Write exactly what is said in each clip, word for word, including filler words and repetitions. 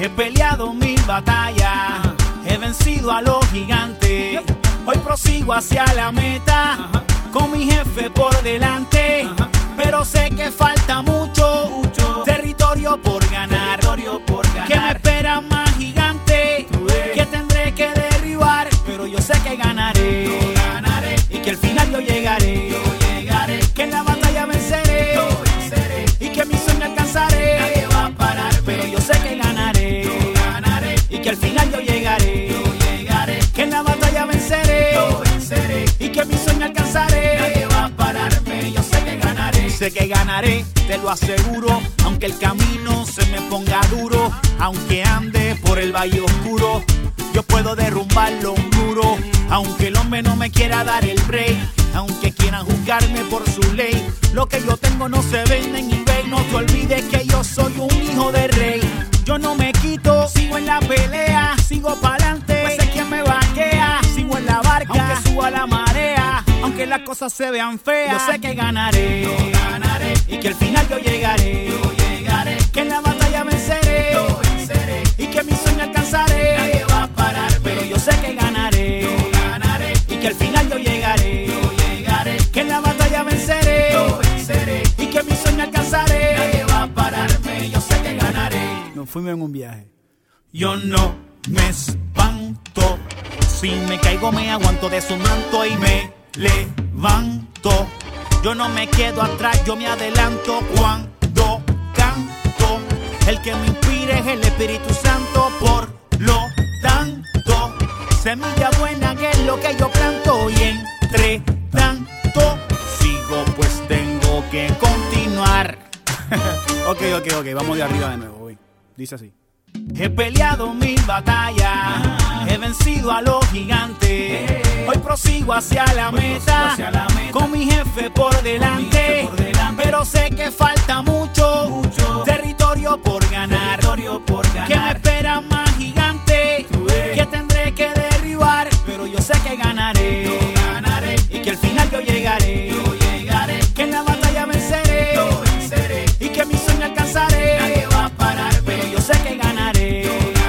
He peleado mil batallas, he vencido a los gigantes. Hoy prosigo hacia la meta, con mi jefe por delante. Pero sé que falta mucho, mucho territorio por ganar, territorio por ganar. Que me espera más gigante, que tendré que derribar. Pero yo sé que ganaré, yo ganaré. Y que al final yo llegaré, yo llegaré. Que en la batalla venceré, yo venceré. Y que mi sueño alcanzaré, nadie va a parar. Pero yo sé que ganaré, yo ganaré. Y que al final yo llegaré, yo llegaré. Que en la batalla venceré, yo venceré. Y que mi sueño alcanzaré, nadie va a pararme. Yo sé que ganaré, sé que ganaré, te lo aseguro. Aunque el camino se me ponga duro, aunque ande por el valle oscuro, yo puedo derrumbarlo un muro. Aunque el hombre no me quiera dar el break, aunque quieran juzgarme por su ley, lo que yo tengo no se vende en eBay. No te olvides que yo soy un hijo de rey. Yo no me quito, sigo en la pelea, sigo pa'lante, pues sé quién me vaquea. Sigo en la barca, aunque suba la marea, aunque las cosas se vean feas, yo sé que ganaré, yo ganaré. Y que al final yo llegaré, yo llegaré. Que en la batalla venceré, yo venceré. Y que mi sueño alcanzaré, nadie va a parar. Pero yo sé que ganaré, yo ganaré. Y que al final yo llegaré, yo llegaré. Que en la batalla venceré, yo venceré. Y que mi sueño alcanzaré, nadie va a pararme. Yo sé que ganaré. Nos fuimos en un viaje. Yo no me espanto, si me caigo me aguanto de su manto y me levanto. Yo no me quedo atrás, yo me adelanto cuando canto. El que me inspira es el Espíritu Santo, por lo tanto, semilla buena que es lo que yo planto. Y entre tanto, sigo pues tengo que continuar. Ok, ok, ok, vamos de arriba de nuevo, hoy. Dice así. He peleado mil batallas, he vencido a los gigantes. Hoy prosigo hacia la meta, con mi jefe por delante. Pero sé que falta mucho territorio por ganar, que me espera más gigante, que tendré que derribar. Pero yo sé que ganaré, y que al final yo llegaré, que en la batalla venceré, y que mi sueño alcanzaré, nadie va a parar. Pero yo sé que ganaré,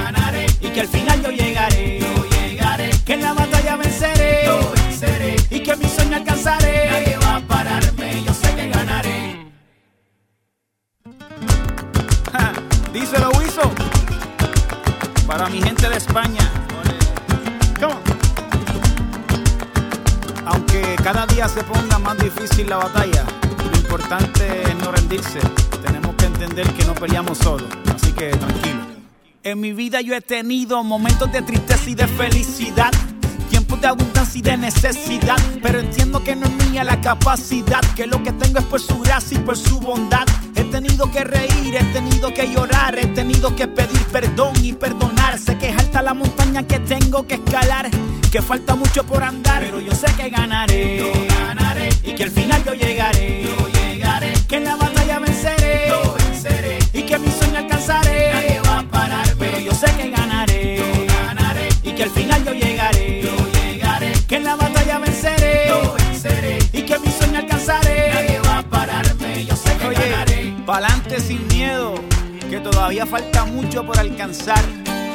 y que al final yo llegaré, que en la batalla venceré, y que mi sueño alcanzaré, nadie va a pararme. Yo sé que ganaré. Ja, díselo, Wiso, para mi gente de España. Come on. Aunque cada día se ponga más difícil la batalla, lo importante es no rendirse. Tenemos que entender que no peleamos solos, así que tranquilo. En mi vida yo he tenido momentos de tristeza y de felicidad, tiempos de abundancia y de necesidad, pero entiendo que no es mía la capacidad, que lo que tengo es por su gracia y por su bondad. He tenido que reír, he tenido que llorar, he tenido que pedir perdón y perdonar. Sé que es alta la montaña que tengo que escalar, que falta mucho por andar, pero yo sé que ganaré, yo ganaré. Y que al final yo llegaré, yo llegaré. Que en la batalla venceré, yo venceré. Y que mi sueño alcanzaré, nadie va a parar. Pero yo sé que ganaré, yo ganaré. Y que al final yo llegaré, yo llegaré. Que en la batalla venceré, yo venceré. Y que mi sueño alcanzaré, nadie va a pararme. Yo sé que Oye, ganaré. Pa'lante sin miedo, que todavía falta mucho por alcanzar.